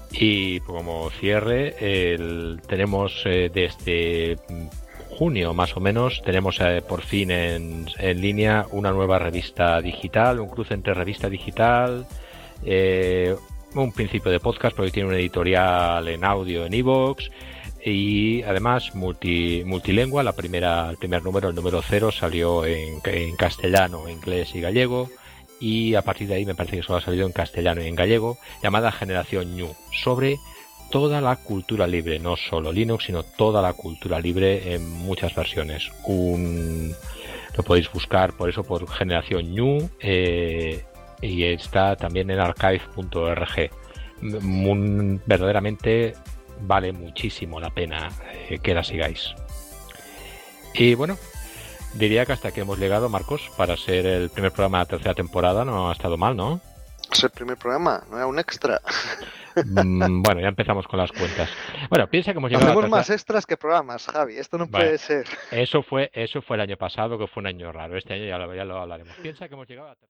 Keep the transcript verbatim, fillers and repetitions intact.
Y como cierre, el, tenemos eh, desde junio más o menos, tenemos eh, por fin en, en línea una nueva revista digital, un cruce entre revista digital, eh, un principio de podcast porque tiene una editorial en audio en iVoox y además multi, multilingüe. La primera, el primer número, el número cero, salió en, en castellano, inglés y gallego. Y a partir de ahí me parece que solo ha salido en castellano y en gallego, llamada Generación Ñu, sobre toda la cultura libre, no solo Linux, sino toda la cultura libre en muchas versiones. Un, lo podéis buscar por eso por Generación Ñu eh, y está también en archive punto org. Un, verdaderamente vale muchísimo la pena eh, que la sigáis. Y bueno, diría que hasta aquí hemos llegado, Marcos, para ser el primer programa de la tercera temporada. No ha estado mal, ¿no? Es el primer programa, no era un extra. Mm, bueno, ya empezamos con las cuentas. Bueno, piensa que hemos llegado Hacemos a la tercera... más extras que programas, Javi. Esto no Vale. puede ser. Eso fue, eso fue el año pasado, que fue un año raro. Este año ya lo, ya lo hablaremos. Piensa que hemos llegado a la tercera...